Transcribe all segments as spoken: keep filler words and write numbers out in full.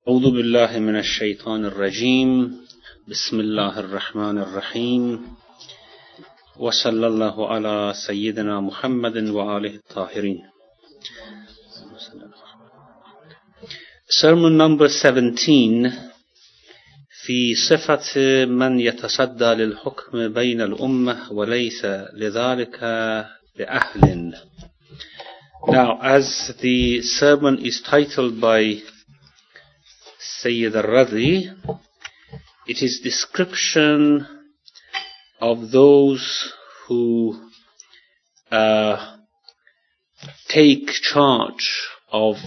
أعوذ بالله من الشيطان الرجيم بسم الله الرحمن الرحيم وصلى الله على سيدنا محمد وآله الطاهرين. Sermon number seventeen في صفة من يتصدى للحكم بين الأمة وليس لذلك بأهل. Now, as the sermon is titled by Sayyid al-Radhi, it is description of those who uh, take charge of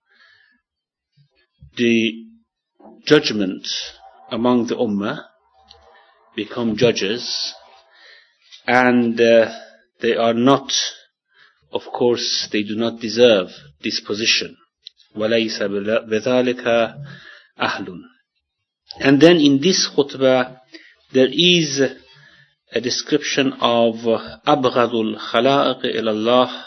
the judgment among the Ummah, become judges, and uh, they are not, of course, they do not deserve this position. وَلَيْسَ بِذَلِكَ أَهْلٌ. And then in this khutbah, there is a description of أَبْغَضُ الْخَلَائِقِ إِلَى اللَّهِ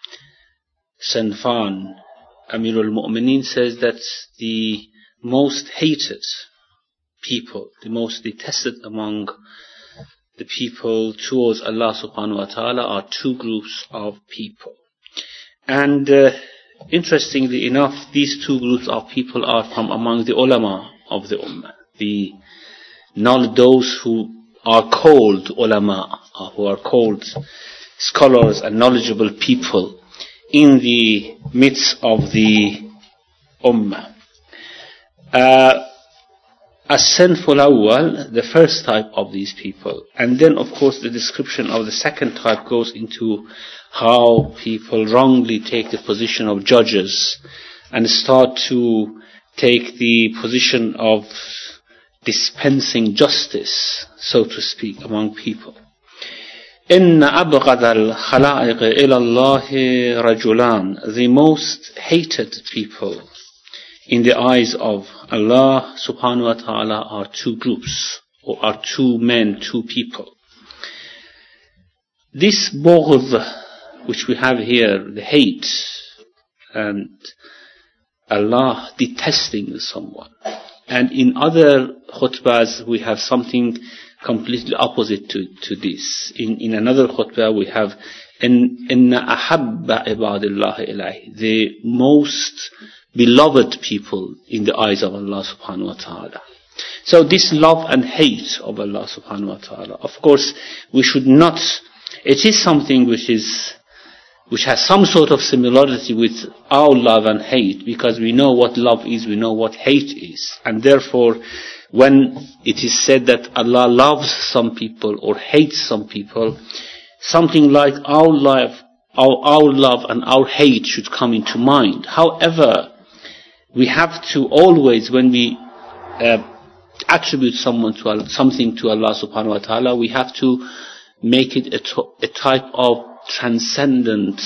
Sanfan. Amir al-Mu'mineen says that the most hated people, the most detested among the people towards Allah subhanahu wa ta'ala are two groups of people. And uh, interestingly enough, these two groups of people are from among the ulama of the ummah, the not those who are called ulama, or who are called scholars and knowledgeable people in the midst of the ummah. Uh, As-sinful awwal, the first type of these people, and then of course the description of the second type goes into how people wrongly take the position of judges and start to take the position of dispensing justice, so to speak, among people. إِنَّ أَبْغَضَ الْخَلَائِقِ إِلَى اللَّهِ رَجُلَانِ. The most hated people in the eyes of Allah subhanahu wa ta'ala are two groups, or are two men, two people. This bughd, which we have here, the hate, and Allah detesting someone. And in other khutbahs we have something completely opposite to, to this. In, in another khutbah we have إِنَّ أَحَبَّ عِبَادِ اللَّهِ إِلَيْهِ, the most beloved people in the eyes of Allah subhanahu wa ta'ala. So this love and hate of Allah subhanahu wa ta'ala, of course we should not, it is something which is, which has some sort of similarity with our love and hate, because we know what love is, we know what hate is, and therefore when it is said that Allah loves some people or hates some people, something like our love, our, our love and our hate should come into mind. However, we have to always, when we uh, attribute someone to Allah, something to Allah subhanahu wa ta'ala, we have to make it a, to, a type of transcendent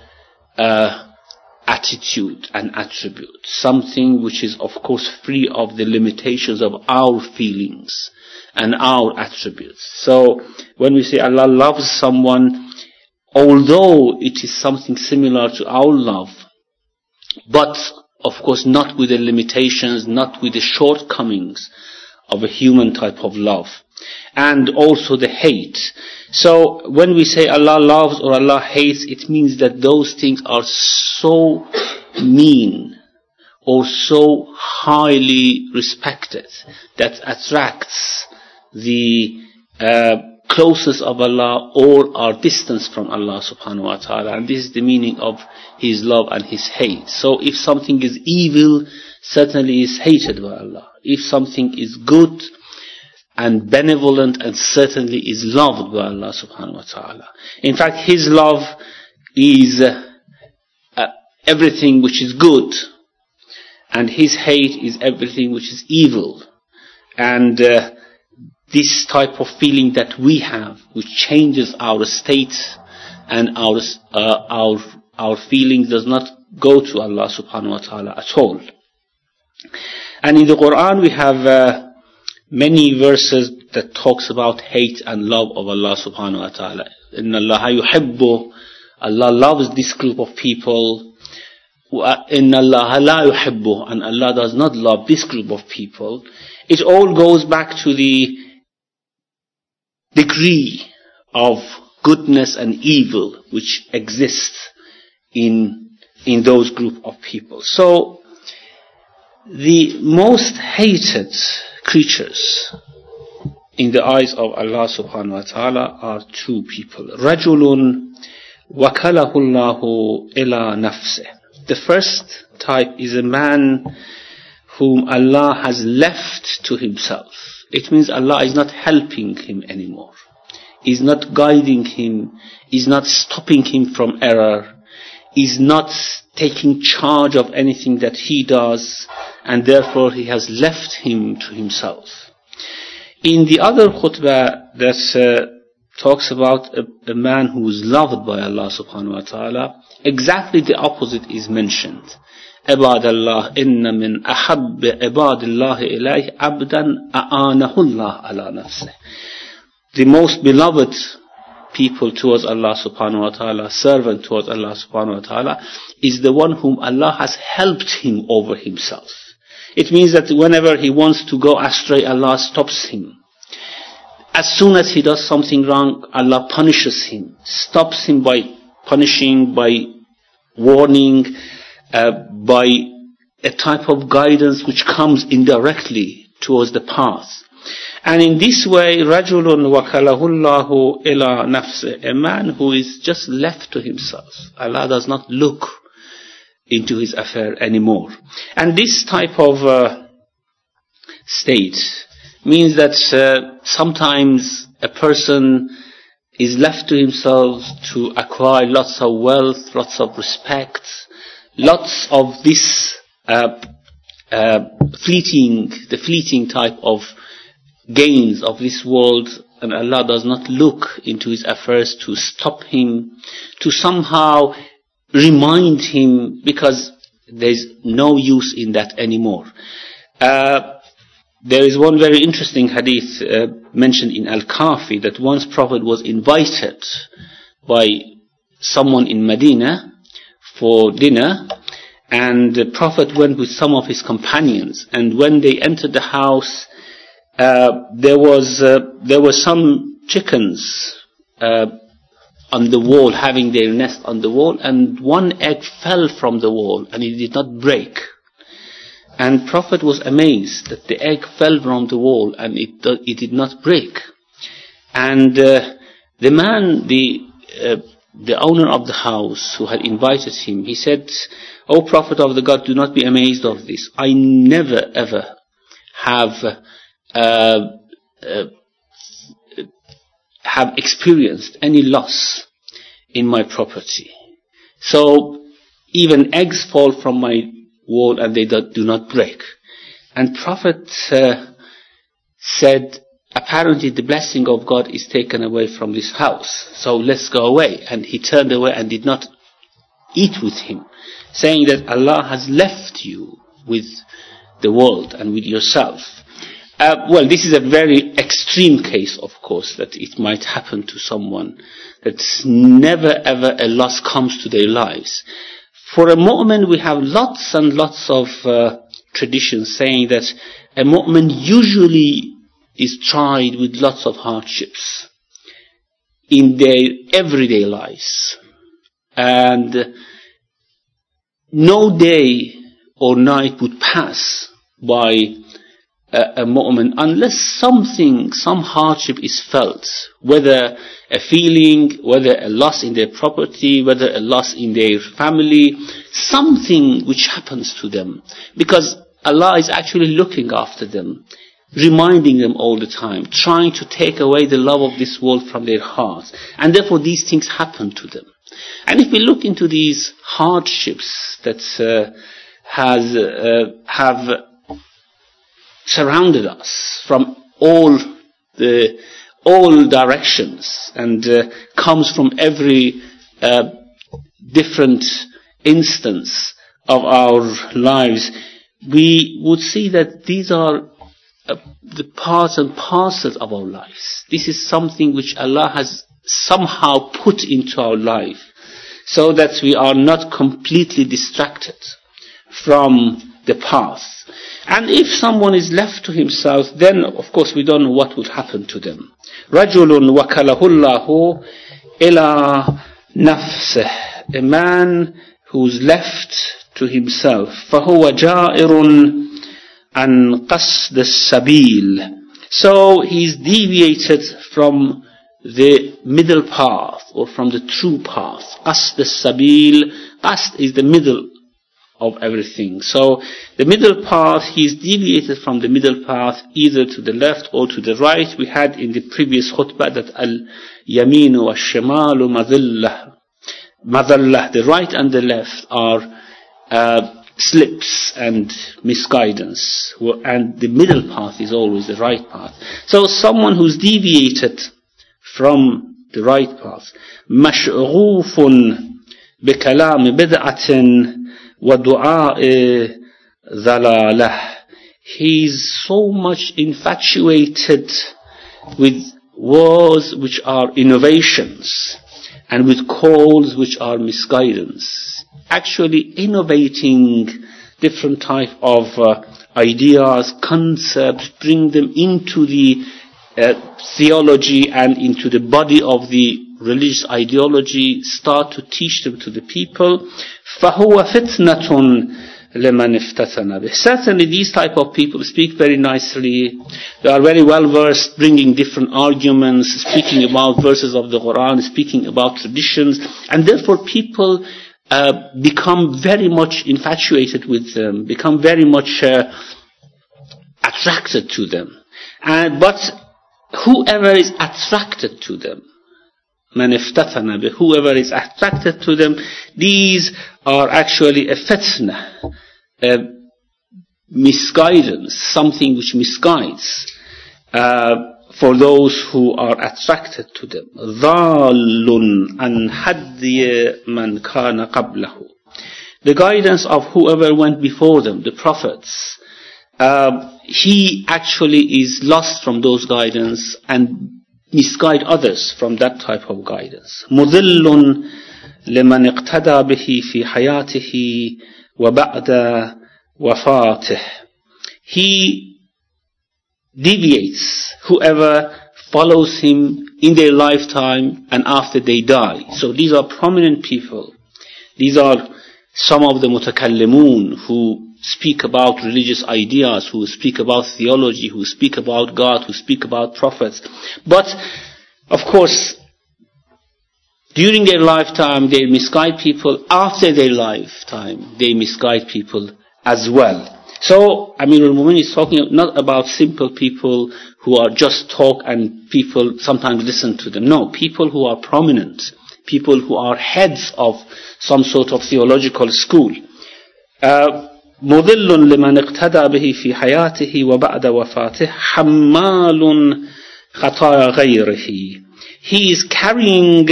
uh, attitude and attribute. Something which is of course free of the limitations of our feelings and our attributes. So when we say Allah loves someone, although it is something similar to our love, but of course not with the limitations, not with the shortcomings of a human type of love, and also the hate. So when we say Allah loves or Allah hates, it means that those things are so mean or so highly respected that attracts the uh, closeness of Allah or our distance from Allah subhanahu wa ta'ala. And this is the meaning of His love and His hate. So if something is evil, certainly is hated by Allah. If something is good and benevolent, and certainly is loved by Allah subhanahu wa ta'ala. In fact, His love is uh, uh, everything which is good, and His hate is everything which is evil. And uh, this type of feeling that we have, which changes our state and our uh, our our feelings, does not go to Allah subhanahu wa ta'ala at all. And in the Quran we have uh, many verses that talks about hate and love of Allah subhanahu wa ta'ala. Inna Allah yuhibbu, Allah loves this group of people. إِنَّ اللَّهَ لَا يُحِبُّهُ, and Allah does not love this group of people, it all goes back to the degree of goodness and evil which exists in, in those group of people. So, the most hated creatures in the eyes of Allah subhanahu wa ta'ala are two people. رَجُلٌ وَكَلَهُ اللَّهُ إِلَى نَفْسِهِ. The first type is a man whom Allah has left to himself. It means Allah is not helping him anymore, is not guiding him, is not stopping him from error, is not taking charge of anything that he does, and therefore he has left him to himself. In the other khutbah that uh, talks about a, a man who is loved by Allah subhanahu wa ta'ala, exactly the opposite is mentioned. عباد الله إن من أحب عباد الله إليه عبدا أعانه الله على نفسه. The most beloved people towards Allah subhanahu wa ta'ala, servant towards Allah subhanahu wa ta'ala, is the one whom Allah has helped him over himself. It means that whenever he wants to go astray, Allah stops him. As soon as he does something wrong, Allah punishes him, stops him by punishing, by warning, uh, by a type of guidance which comes indirectly towards the path. And in this way, رَجُلٌ وَكَلَهُ اللَّهُ إِلَى نَفْسِهِ, a man who is just left to himself. Allah does not look into his affair anymore. And this type of uh, state means that uh, sometimes a person is left to himself to acquire lots of wealth, lots of respect, lots of this uh, uh, fleeting, the fleeting type of gains of this world, and Allah does not look into his affairs to stop him, to somehow remind him, because there's no use in that anymore. Uh, there is one very interesting hadith uh, mentioned in Al-Kafi, that once Prophet was invited by someone in Medina for dinner, and the Prophet went with some of his companions, and when they entered the house, uh, there was uh, there were some chickens uh, on the wall, having their nest on the wall, and one egg fell from the wall and it did not break. And Prophet was amazed that the egg fell from the wall and it it did not break. And uh, the man, the uh, the owner of the house who had invited him, he said, "O Prophet of the God, do not be amazed of this. I never ever have uh, uh, have experienced any loss in my property. So even eggs fall from my wall and they do not break." And Prophet uh, said, "Apparently the blessing of God is taken away from this house, so let's go away." And he turned away and did not eat with him, saying that Allah has left you with the world and with yourself. Uh, well, this is a very extreme case, of course, that it might happen to someone, that never ever a loss comes to their lives. For a mu'min, we have lots and lots of uh, traditions saying that a mu'min usually is tried with lots of hardships in their everyday lives. And no day or night would pass by a, a mu'min unless something, some hardship is felt, whether a feeling, whether a loss in their property, whether a loss in their family, something which happens to them. Because Allah is actually looking after them, reminding them all the time, trying to take away the love of this world from their hearts. And therefore these things happen to them. And if we look into these hardships that uh, has uh, have surrounded us from all the all directions and uh, comes from every uh, different instance of our lives, we would see that these are uh, the parts and parcels of our lives. This is something which Allah has somehow put into our life. so that we are not completely distracted from the path. And if someone is left to himself, then of course we don't know what would happen to them. رَجُلٌ وَكَلَهُ اللَّهُ إِلَى نَفْسِهِ, a man who's left to himself. فَهُوَ جَائِرٌ عَنْ قَصْدِ السَّبِيلِ, so he's deviated from the middle path, or from the true path. قَصْدِ السَّبِيلِ, qasd is the middle of everything. So the middle path, he's deviated from the middle path either to the left or to the right. We had in the previous khutbah that al-yaminu wa-shimalu madillah. Madallah, the right and the left are uh, slips and misguidance, and the middle path is always the right path. So someone who's deviated from the right path, mashghufun bikalam bid'atin wa du'a dhalalah, he's so much infatuated with words which are innovations and with calls which are misguidance, actually innovating different type of uh, ideas, concepts, bring them into the uh, theology and into the body of the religious ideology, start to teach them to the people. فَهُوَ فِتْنَةٌ لَمَنْ اِفْتَتَنَ بِهِ. Certainly these type of people speak very nicely. They are very well versed, bringing different arguments, speaking about verses of the Quran, speaking about traditions, and therefore people uh, become very much infatuated with them, become very much uh, attracted to them. Uh, but whoever is attracted to them, man iftatana bih, whoever is attracted to them, these are actually a fitna, a misguidance, something which misguides uh, for those who are attracted to them. ضَالٌ عَنْ حَدِّيَ مَنْ كَانَ قَبْلَهُ, the guidance of whoever went before them, the prophets. Uh, he actually is lost from those guidance and misguide others from that type of guidance. مُضِلٌّ لِمَنْ اقْتَدَى بِهِ فِي حَيَاتِهِ وَبَعْدَ وَفَاتِهِ, he deviates whoever follows him in their lifetime and after they die. So these are prominent people. These are some of the mutakallimun who speak about religious ideas, who speak about theology, who speak about God, who speak about prophets. But, of course, during their lifetime they misguide people. After their lifetime they misguide people as well. So, Amir al-Mu'minin is talking not about simple people who are just talk and people sometimes listen to them. No, people who are prominent, people who are heads of some sort of theological school. Uh, مُضِلٌّ لِمَنْ اقْتَدَى بِهِ فِي حَيَاتِهِ وَبَعْدَ وَفَاتِهِ حَمَّالٌ خَطَايَا غَيْرِهِ, he is carrying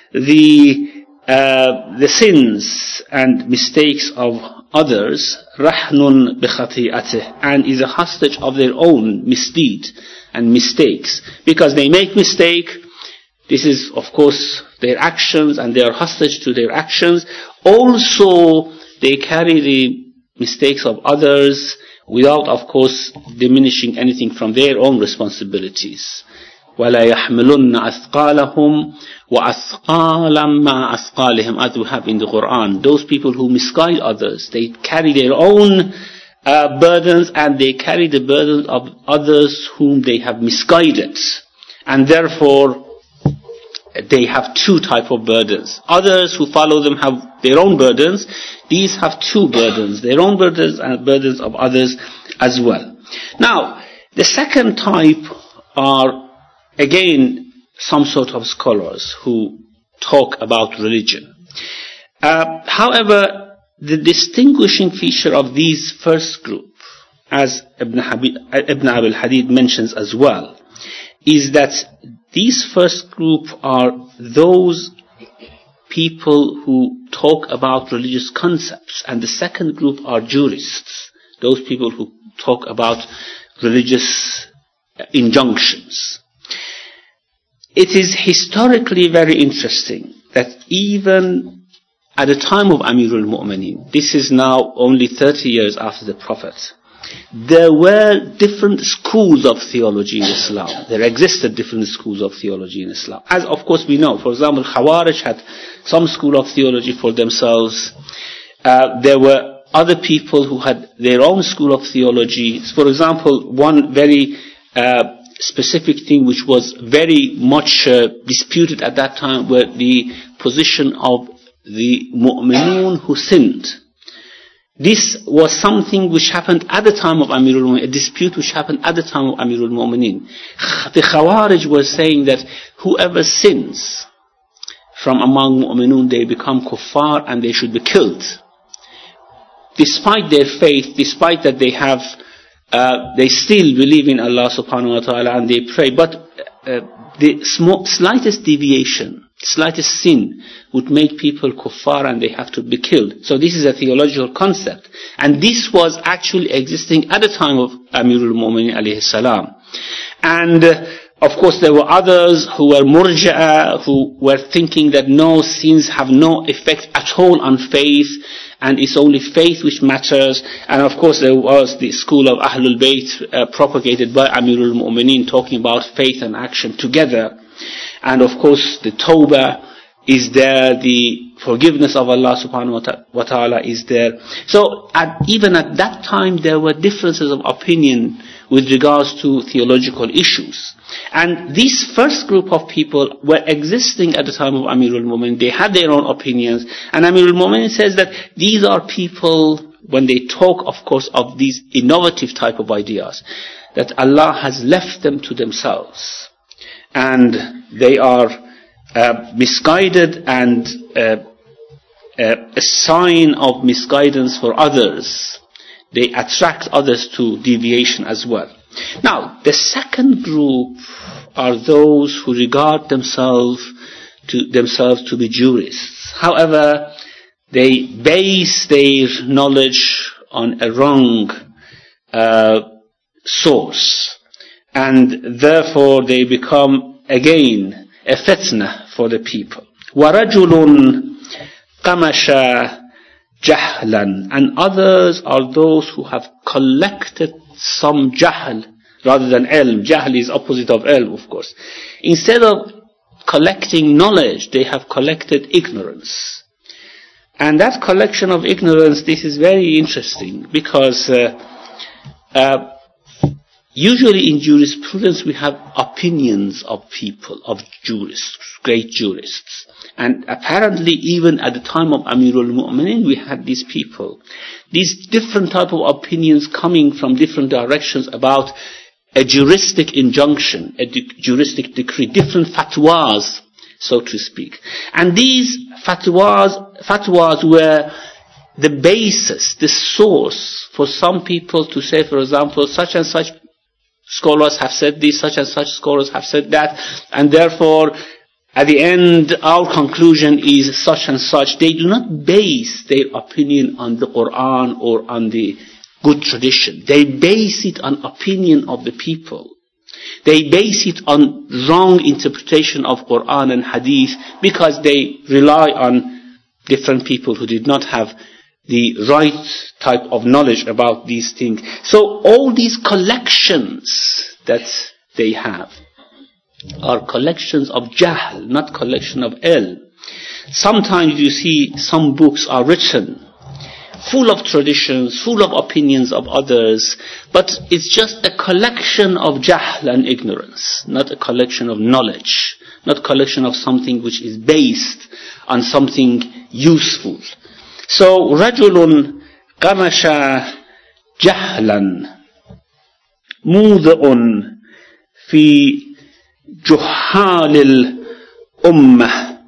the uh, the sins and mistakes of others, رَحْنٌ بِخَطِيئَتِهِ, and is a hostage of their own misdeed and mistakes. Because they make mistake, this is of course their actions and they are hostage to their actions. Also they carry the mistakes of others without of course diminishing anything from their own responsibilities. وَلَا يَحْمِلُنَّ أَثْقَالَهُمْ وَأَثْقَالًا مَا أَثْقَالِهِمْ, as we have in the Quran. Those people who misguide others, they carry their own uh, burdens and they carry the burdens of others whom they have misguided. And therefore they have two type of burdens. Others who follow them have their own burdens. These have two burdens, their own burdens and burdens of others as well. Now, the second type are again some sort of scholars who talk about religion. Uh, however, the distinguishing feature of these first group, as Ibn, Habib, Ibn Abil Hadid mentions as well, is that these first group are those people who talk about religious concepts, and the second group are jurists, those people who talk about religious injunctions. It is historically very interesting that even at the time of Amirul Mu'mineen, this is now only thirty years after the Prophet, there were different schools of theology in Islam. There existed different schools of theology in Islam. As of course we know, for example, Khawarij had some school of theology for themselves. Uh, there were other people who had their own school of theology. For example, one very uh, specific thing which was very much uh, disputed at that time were the position of the mu'minun who sinned. This was something which happened at the time of Amirul Mu'mineen, a dispute which happened at the time of Amirul Mu'mineen. The Khawarij were saying that whoever sins from among mu'minun, they become kuffar and they should be killed. Despite their faith, despite that they have, uh, they still believe in Allah subhanahu wa ta'ala and they pray, but uh, the small, slightest deviation, slightest sin would make people kuffar and they have to be killed. So this is a theological concept. And this was actually existing at the time of Amirul Mu'mineen alayhi salam. And uh, of course there were others who were murja'a, who were thinking that no, sins have no effect at all on faith, and it's only faith which matters. And of course there was the school of Ahlul Bayt uh, propagated by Amirul Mu'mineen, talking about faith and action together. And of course the tawbah is there, the forgiveness of Allah subhanahu wa ta'ala is there. So at, even at that time there were differences of opinion with regards to theological issues. And this first group of people were existing at the time of Amirul Mu'mineen. They had their own opinions. And Amirul Mu'mineen says that these are people, when they talk of course of these innovative type of ideas, that Allah has left them to themselves. And they are uh, misguided, and uh, uh, a sign of misguidance for others. They attract others to deviation as well. Now, the second group are those who regard themselves to themselves to be jurists. However, they base their knowledge on a wrong uh, source, and therefore they become again a fitna for the people. وَرَجُلٌ قَمَشَ jahlan, and others are those who have collected some jahl rather than ilm. Jahl is opposite of ilm, of course. Instead of collecting knowledge, they have collected ignorance. And that collection of ignorance, this is very interesting, because uh, uh, usually in jurisprudence we have opinions of people, of jurists, great jurists. And apparently even at the time of Amirul Mu'mineen we had these people. These different type of opinions coming from different directions about a juristic injunction, a de- juristic decree, different fatwas, so to speak. And these fatwas, fatwas were the basis, the source for some people to say, for example, such and such scholars have said this, such and such scholars have said that, and therefore at the end, our conclusion is such and such. They do not base their opinion on the Quran or on the good tradition. They base it on opinion of the people. They base it on wrong interpretation of Quran and Hadith, because they rely on different people who did not have the right type of knowledge about these things. So all these collections that they have are collections of jahl, not collection of ilm. Sometimes you see some books are written full of traditions, full of opinions of others, but it's just a collection of jahl and ignorance, not a collection of knowledge, not a collection of something which is based on something useful. So, رَجُلٌ قَمَشَ جَهْلًا مُوضِعٌ فِي جُحَّالِ الْأُمَّةِ.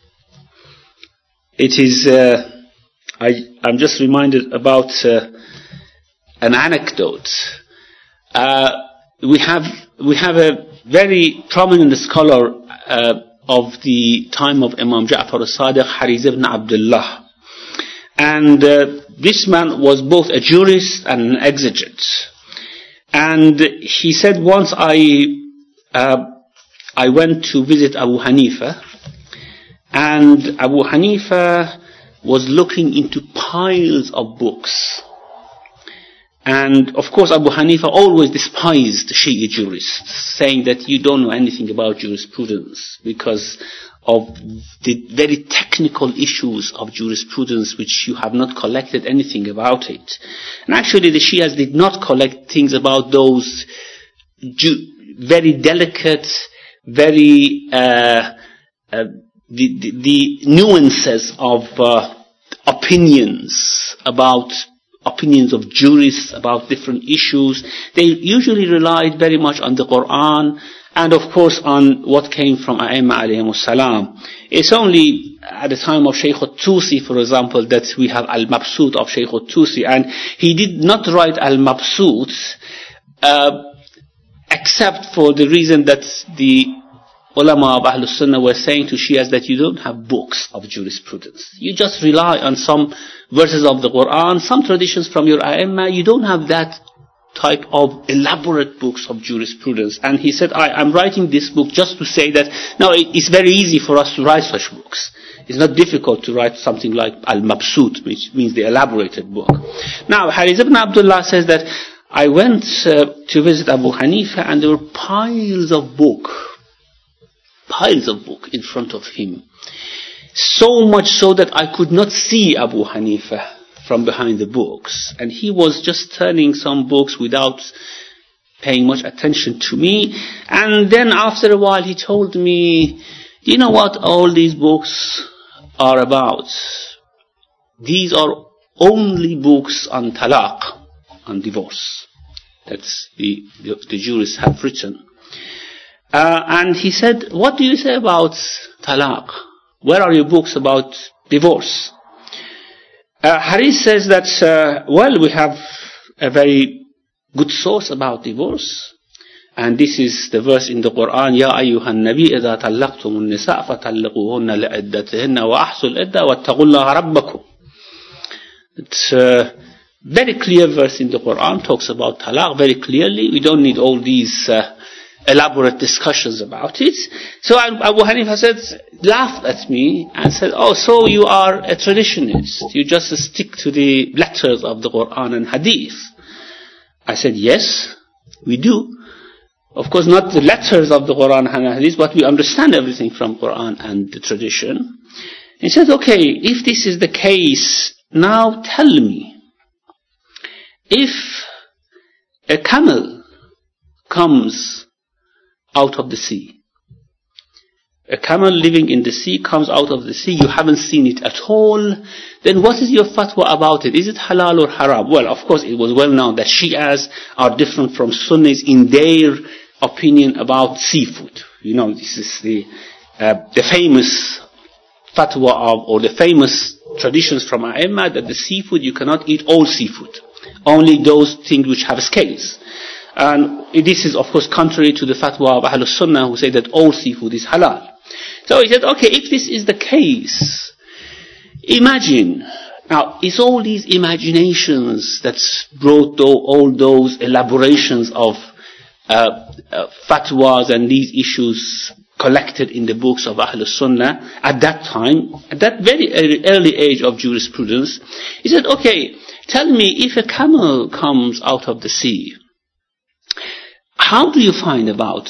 It is, uh, I, I'm just reminded about uh, an anecdote. Uh, we have we have a very prominent scholar uh, of the time of Imam Ja'far al-Sadiq, Hariz ibn Abdullah. And uh, this man was both a jurist and an exegete. And he said, once I uh, I went to visit Abu Hanifa, and Abu Hanifa was looking into piles of books. And of course Abu Hanifa always despised Shia jurists, saying that you don't know anything about jurisprudence because of the very technical issues of jurisprudence which you have not collected anything about it. And actually the Shias did not collect things about those ju- very delicate, very uh, uh, the, the, the nuances of uh, opinions about opinions of jurists about different issues. They usually relied very much on the Quran and of course on what came from A'imma alayhimus salam. It's only at the time of Shaykh al-Tusi, for example, that we have Al-Mabsut of Shaykh al-Tusi, and he did not write Al-Mabsut uh, except for the reason that the ulama of Ahlul Sunnah were saying to Shias that you don't have books of jurisprudence. You just rely on some verses of the Quran, some traditions from your A'imma. You don't have that type of elaborate books of jurisprudence. And he said, I am writing this book just to say that, now it's very easy for us to write such books. It's not difficult to write something like Al-Mabsut, which means the elaborated book. Now, Haris ibn Abdullah says that I went uh, to visit Abu Hanifa and there were piles of book, piles of book in front of him. So much so that I could not see Abu Hanifa from behind the books. And he was just turning some books without paying much attention to me. And then after a while he told me, do you know what all these books are about? These are only books on talaq, on divorce. That's the, the, the jurists have written. Uh, and he said, what do you say about talaq? Where are your books about divorce? Uh, Haris says that, uh, well, we have a very good source about divorce. And this is the verse in the Quran, يَا أَيُّهَا النَّبِيِّ إِذَا طَلَّقْتُمُ النِّسَاءَ فَطَلِّقُوهُنَّ لِعِدَّتِهِنَّ وَأَحْصُوا الْعِدَّةَ وَاتَّقُوا اللَّهَ رَبَّكُمْ. It's a very clear verse in the Quran, talks about talaq very clearly. We don't need all these uh, elaborate discussions about it. So Abu Hanifa said, laughed at me and said, oh, so you are a traditionist. You just stick to the letters of the Quran and Hadith. I said, yes, we do. Of course, not the letters of the Quran and Hadith, but we understand everything from Quran and the tradition. He said, okay, if this is the case, now tell me, if a camel comes out of the sea, a camel living in the sea comes out of the sea, you haven't seen it at all, then what is your fatwa about it? Is it halal or haram? Well, of course, it was well known that Shias are different from Sunnis in their opinion about seafood. You know, this is the uh, the famous fatwa of, or the famous traditions from A'imma, that the seafood, you cannot eat all seafood, only those things which have scales. And this is, of course, contrary to the fatwa of Ahlul Sunnah, who say that all seafood is halal. So he said, okay, if this is the case, imagine, now, it's all these imaginations that brought all those elaborations of uh, uh, fatwas and these issues collected in the books of Ahlul Sunnah at that time, at that very early age of jurisprudence. He said, okay, tell me, if a camel comes out of the sea, how do you find about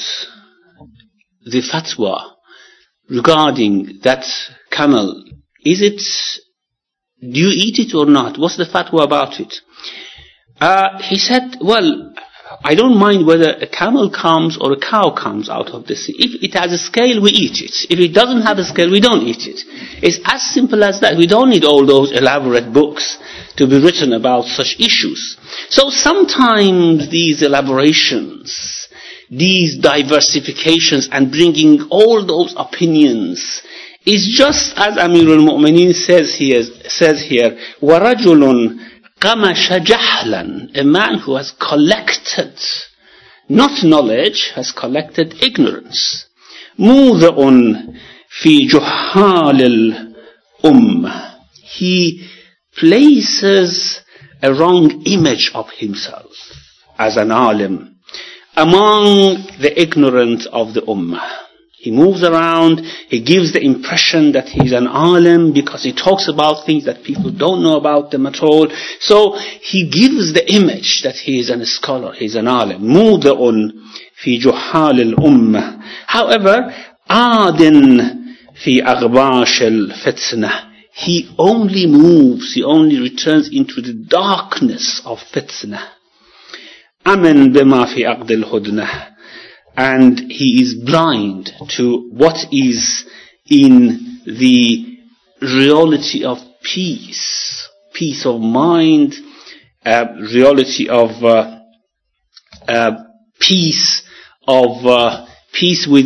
the fatwa regarding that camel? Is it, do you eat it or not? What's the fatwa about it? Uh, he said, well, I don't mind whether a camel comes or a cow comes out of the sea. If it has a scale, we eat it. If it doesn't have a scale, we don't eat it. It's as simple as that. We don't need all those elaborate books to be written about such issues. So sometimes these elaborations, these diversifications and bringing all those opinions is just as Amir al-Mu'mineen says here, says here, وَرَجُلٌ قَمَشَ جَهْلًا, a man who has collected, not knowledge, has collected ignorance. مُوضِعٌ فِي جُحَّالِ الْأُمَّةِ, he places a wrong image of himself as an alim among the ignorant of the ummah. He moves around, he gives the impression that he's an alim because he talks about things that people don't know about them at all. So he gives the image that he is a scholar, he's an alim. مُودَعٌ فِي جُحَّالِ الْأُمَّةِ. However, عَادٍ فِي أَغْبَاشِ الْفِتْنَةِ. He only moves, he only returns into the darkness of fitnah. أَمِنْ بِمَا فِي عَقْدِ الْهُدْنَةِ. And he is blind to what is in the reality of peace, peace of mind, uh, reality of uh, uh, peace, of uh, peace with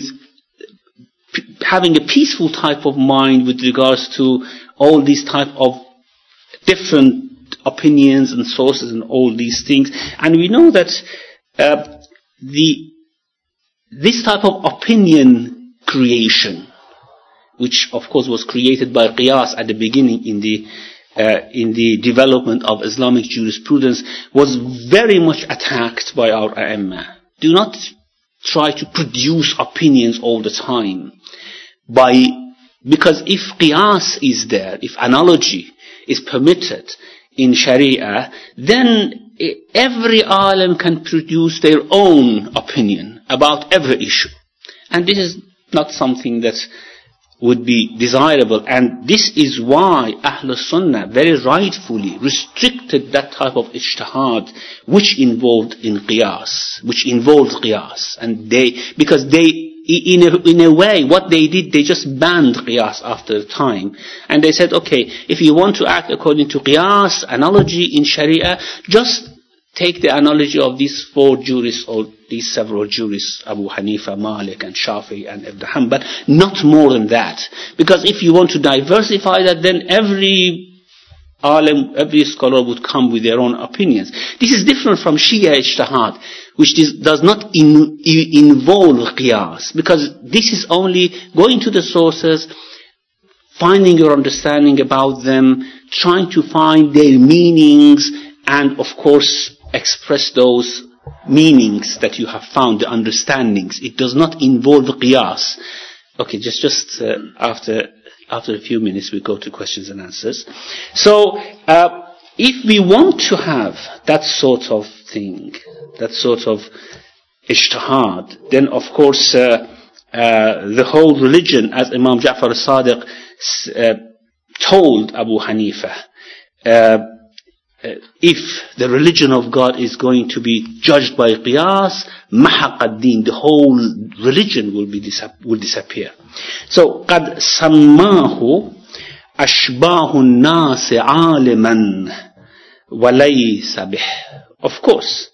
p- having a peaceful type of mind with regards to all these type of different opinions and sources and all these things. And we know that uh, the this type of opinion creation, which of course was created by Qiyas at the beginning in the uh, in the development of Islamic jurisprudence, was very much attacked by our A'imma. Do not try to produce opinions all the time, by because if Qiyas is there, if analogy is permitted in Sharia, then every alim can produce their own opinion about every issue. And this is not something that would be desirable. And this is why Ahlul Sunnah very rightfully restricted that type of ijtihad which involved in qiyas, which involved qiyas. And they, because they, in a, in a way, what they did, they just banned qiyas after a time. And they said, okay, if you want to act according to qiyas, analogy in Sharia, just take the analogy of these four jurists or these several jurists, Abu Hanifa, Malik and Shafi and Ibn Hanbal, not more than that. Because if you want to diversify that, then every alim, every scholar would come with their own opinions. This is different from Shia ijtihad, which is, does not in, in, involve qiyas, because this is only going to the sources, finding your understanding about them, trying to find their meanings, and of course express those meanings that you have found, the understandings. It does not involve qiyas. Okay, just just uh, after after a few minutes we go to questions and answers. So uh, if we want to have that sort of thing, that sort of ijtihad, then of course uh, uh, the whole religion, as Imam Ja'far al-Sadiq uh, told Abu Hanifa, uh, Uh, if the religion of God is going to be judged by qiyas, mahaq ad-din, the whole religion will be dis- will disappear. So قد سماه أشباه الناس عالما وليس به. Of course,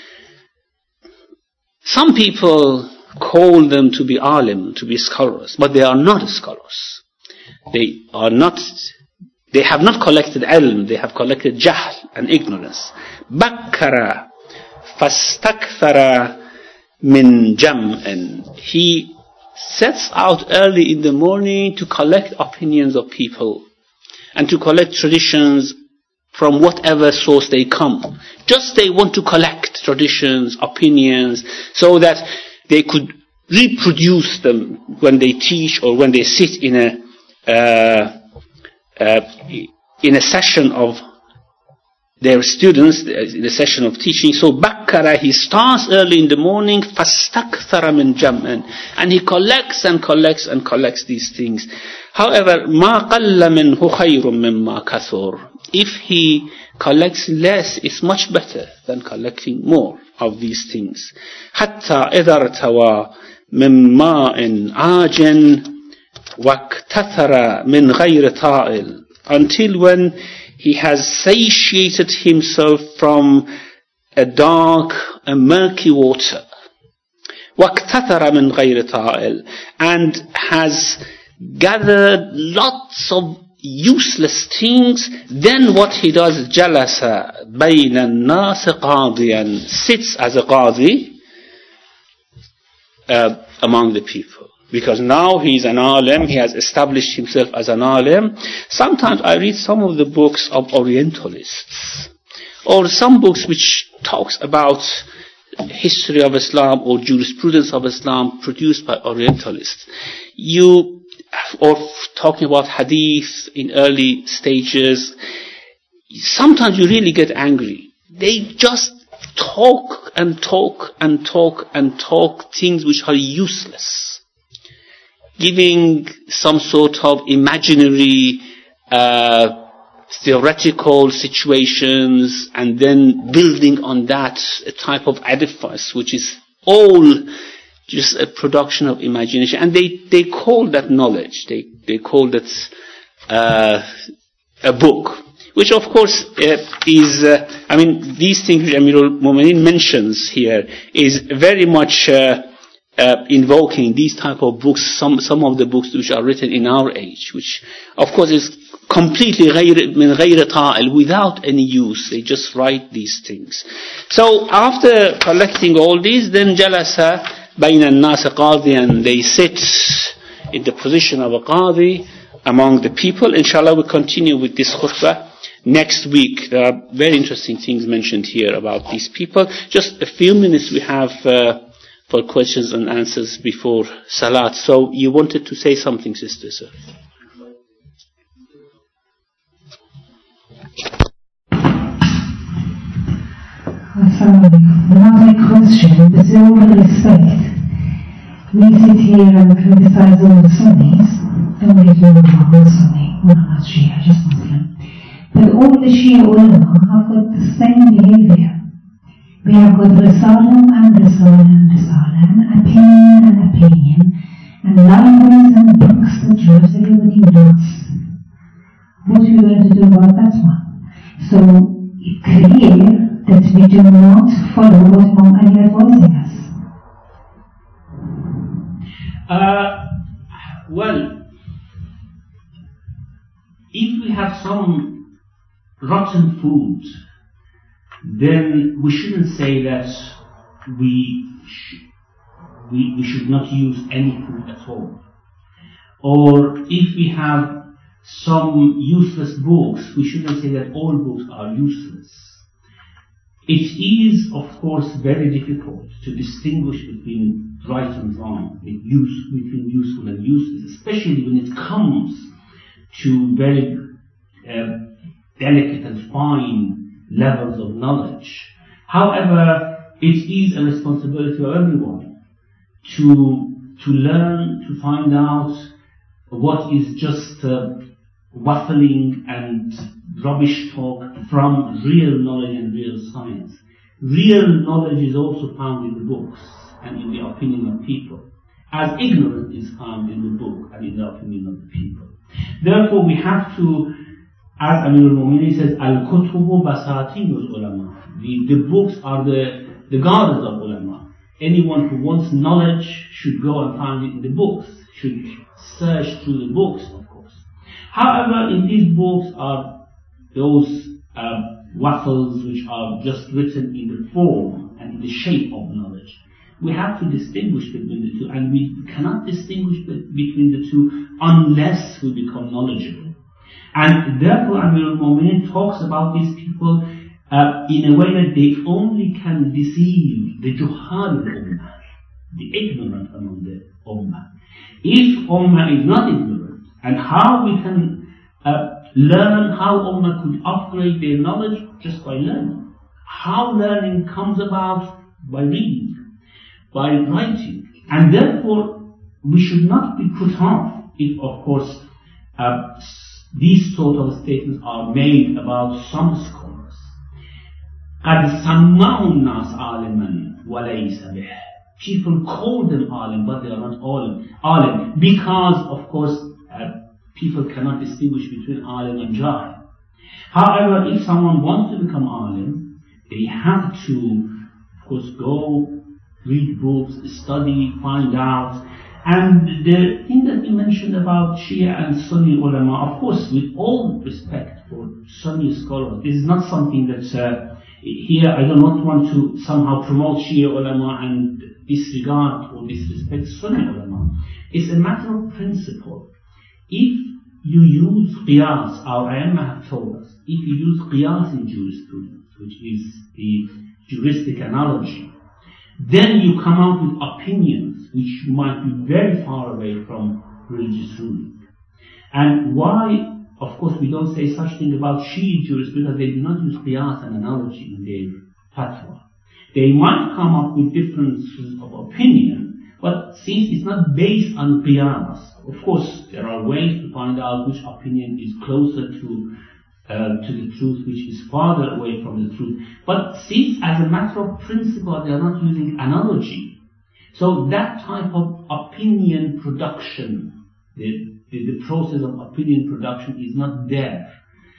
some people call them to be alim, to be scholars, but they are not scholars. They are not. They have not collected ilm, they have collected jahl and ignorance. Bakkara fastakthara min jam'in. He sets out early in the morning to collect opinions of people and to collect traditions from whatever source they come. Just they want to collect traditions, opinions, so that they could reproduce them when they teach or when they sit in a uh, Uh, in a session of their students, in a session of teaching. So Bakkara, he starts early in the morning, fastakthara min jam'an, and he collects and collects and collects these things. However, ma qalla minhu khayrun mimma kathur. If he collects less, it's much better than collecting more of these things. Hatta idha irtawa min ma'in ajin وَاكْتَثَرَ مِنْ غَيْرِ طَائِلٍ, until when he has satiated himself from a dark, a murky water. وَاكْتَثَرَ مِنْ غَيْرِ طَائِلٍ, and has gathered lots of useless things. Then what he does, جَلَسَ بَيْنَ النَّاسِ قَاضِيًا, sits as a qadi uh, among the people. Because now he's an alim, he has established himself as an alim. Sometimes I read some of the books of Orientalists, or some books which talks about history of Islam or jurisprudence of Islam produced by Orientalists. You, or talking about hadith in early stages, sometimes you really get angry. They just talk and talk and talk and talk things which are useless, giving some sort of imaginary uh, theoretical situations and then building on that a type of edifice which is all just a production of imagination. And they, they call that knowledge. They, they call that uh, a book, which of course uh, is, uh, I mean, these things which Amirul Mu'minin mentions here is very much uh, uh, invoking these type of books, some, some of the books which are written in our age, which of course is completely غير من غير طائل, without any use. They just write these things. So after collecting all these, then جلس بين الناس قاضي, and they sit in the position of a qadi among the people. Inshallah, we'll continue with this khutbah next week. There are very interesting things mentioned here about these people. Just a few minutes we have uh, for questions and answers before Salat. So you wanted to say something, sister, sir? Without any question, with all the respect, we sit here and criticize all the Sunnis. Don't get me wrong, I'm not Sunni, well, I'm not Shia, just Muslim. But all the Shia ulama have got the same behavior. We have got Risala and Risala and Risala, and opinion and opinion, and libraries and books that drives everybody nuts. What are we going to do about that one? So it's clear that we do not follow what Imam Ali is advising us. Uh, well, if we have some rotten food, then we shouldn't say that we, sh- we, we should not use any food at all. Or if we have some useless books, we shouldn't say that all books are useless. It is, of course, very difficult to distinguish between right and wrong, between useful and useless, especially when it comes to very uh, delicate and fine levels of knowledge. However, it is a responsibility of everyone to to learn, to find out what is just uh, waffling and rubbish talk from real knowledge and real science. Real knowledge is also found in the books and in the opinion of people, as ignorance is found in the book and in the opinion of the people. Therefore, we have to, as Amirul Mu'minin says, Al-Kutubu Basatinul Ulama. The, the books are the, the gardens of ulama. Anyone who wants knowledge should go and find it in the books, should search through the books, of course. However, in these books are those uh, waffles which are just written in the form and in the shape of knowledge. We have to distinguish between the two, and we cannot distinguish between the two unless we become knowledgeable. And therefore, Amirul Mu'minin talks about these people uh, in a way that they only can deceive the juhal ummah, the ignorant among the ummah. If ummah is not ignorant, and how we can uh, learn how ummah could upgrade their knowledge just by learning. How learning comes about by reading, by writing. And therefore, we should not be put off if, of course, uh, these sort of statements are made about some scholars. قَدْ سَمَّعُوا النَّاسَ عَالِمًا وَلَيْسَ بِهِ. People call them alim, but they are not alim. Alim, because, of course, uh, people cannot distinguish between alim and jahil. However, if someone wants to become alim, they have to, of course, go read books, study, find out. And the thing that you mentioned about Shia and Sunni ulama, of course, with all respect for Sunni scholars, this is not something that uh, here I do not want to somehow promote Shia ulama and disregard or disrespect Sunni ulama. It's a matter of principle. If you use qiyas, our Aimma have told us, if you use qiyas in jurisprudence, which is the juristic analogy, then you come out with opinions which might be very far away from religious ruling. And why, of course, we don't say such thing about Shi'i jurists, because they do not use qiyas and analogy in their fatwa. They might come up with differences of opinion, but since it's not based on qiyas, of course, there are ways to find out which opinion is closer to uh, to the truth, which is farther away from the truth. But since, as a matter of principle, they are not using analogy, so that type of opinion production, the, the, the process of opinion production is not there.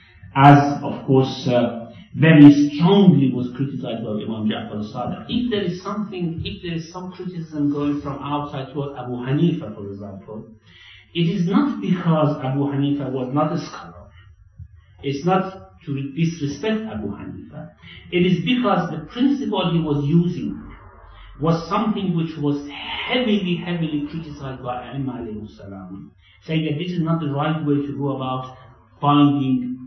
As, of course, uh, very strongly was criticized by Imam Ja'far al-Sadiq. If there is something, if there is some criticism going from outside toward Abu Hanifa, for example, it is not because Abu Hanifa was not a scholar. It's not to disrespect Abu Hanifa. It is because the principle he was using was something which was heavily, heavily criticized by Imam alayhi salam, saying that this is not the right way to go about finding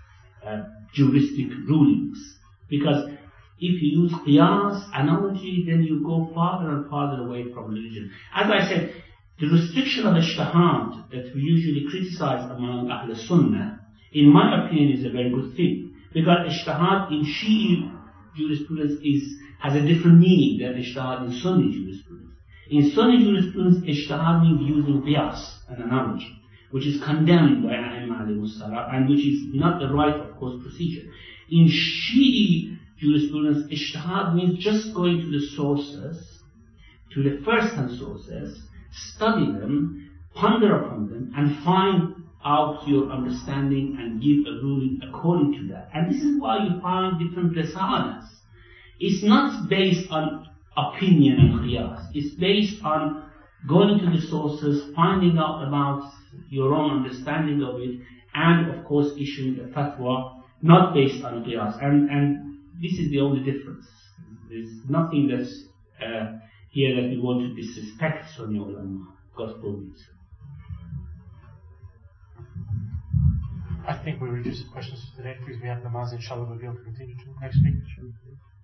uh, juristic rulings. Because if you use qiyas, analogy, then you go farther and farther away from religion. As I said, the restriction of ijtihad that we usually criticize among Ahl Sunnah, in my opinion, is a very good thing. Because ijtihad in Shi'i jurisprudence is, has a different meaning than ijtihad in Sunni jurisprudence. In Sunni jurisprudence, ijtihad means using qiyas, an analogy, which is condemned by Imam alayhi salam, and which is not the right, of course, procedure. In Shi'i jurisprudence, ijtihad means just going to the sources, to the first-hand sources, study them, ponder upon them, and find out your understanding and give a ruling according to that. And this is why you find different risalas. It's not based on opinion and qiyas. It's based on going to the sources, finding out about your own understanding of it, and of course issuing a fatwa not based on qiyas. And, and this is the only difference. There's nothing that's uh, here that we want to disrespect Sunni ulama. God forbid. I think we reduce the questions for today because we have namaz, inshallah, we'll be able to continue to next week.